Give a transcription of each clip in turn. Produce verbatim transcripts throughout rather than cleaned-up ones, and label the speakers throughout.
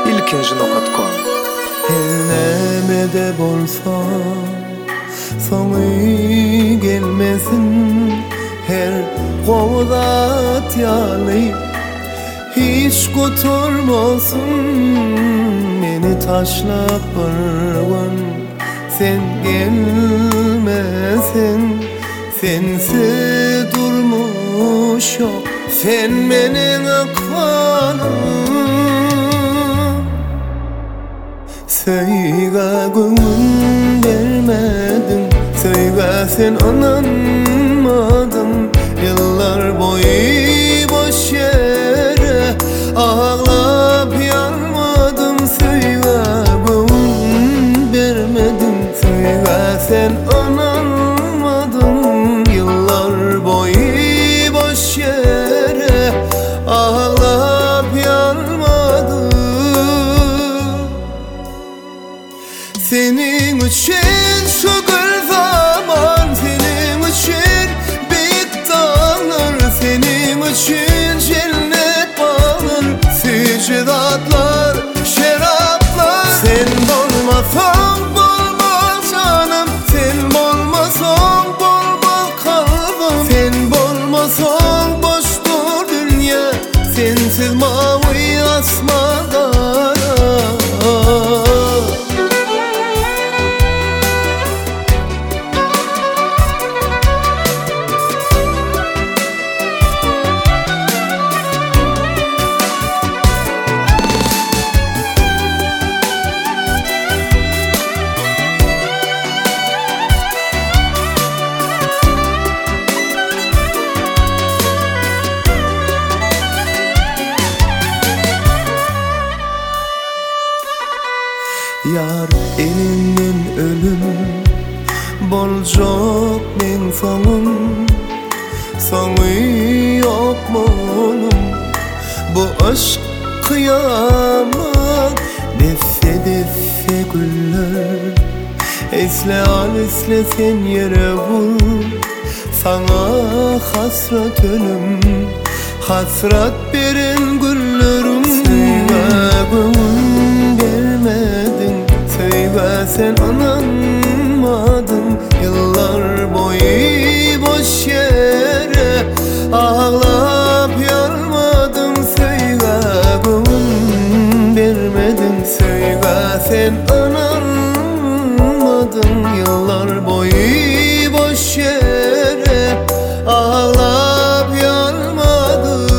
Speaker 1: ilkinci nokta com.
Speaker 2: Her nemede bolsa soňy gelmesin, her gowdat ýaly hiç götürmesin. Meni taşlap barwan sen gelmesin, sensiz durmuş yok, sen menin aklanım. Söýge göňüň bermedin, söýge sen ananmadın. Yıllar boyu boş yere ağlap yanmadım. Söýge göňüň bermedin, söýge sen ananmadın. Yıllar boyu boş yere ağlap yanmadım. Senin için şu gül zaman, senin için büyük dağlar, senin için cennet bağlar, sücdatlar, şeraplar. Sen bolmasan bolmaz canım, sen bolmasan bolmaz kalbim. Sen bolmasan boştur dünya, sensiz mavi asmada. Yar elinden ölüm boljak men soňum, soňy ýokmy oğlum. Bu aşk kıyamat, deffe deffe güller. Esle al esle sen yere vur, sana hasret ölüm, hasret beren güllerim. Söýge göňüň bermedin, söýge sen ananmadın. Yıllar boyu boş yere ağlap yanmadım. Söýge göňüň bermedin, söýge sen ananmadın. Yıllar boyu boş yere ağlap yanmadım.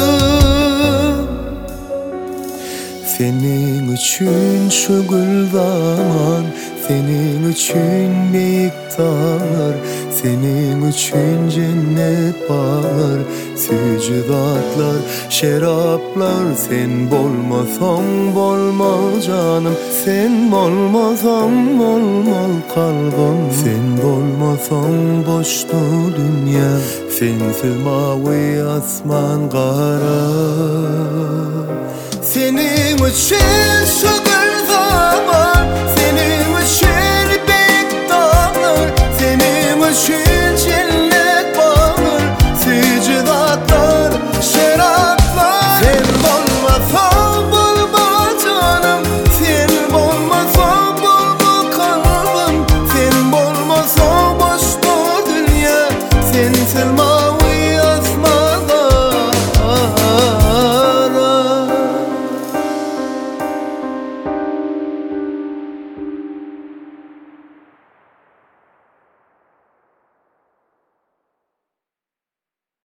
Speaker 2: Senin üçün şu gül zaman, senin üçün büyük dağlar, senin üçün cennet bağlar, sücdatlar, şeraplar. Sen bolmasan bolmaz canım, sen bolmasan bolmaz kalbim. Sen bolmasan boştur dünya, sensiz mavi asman kara. Senin için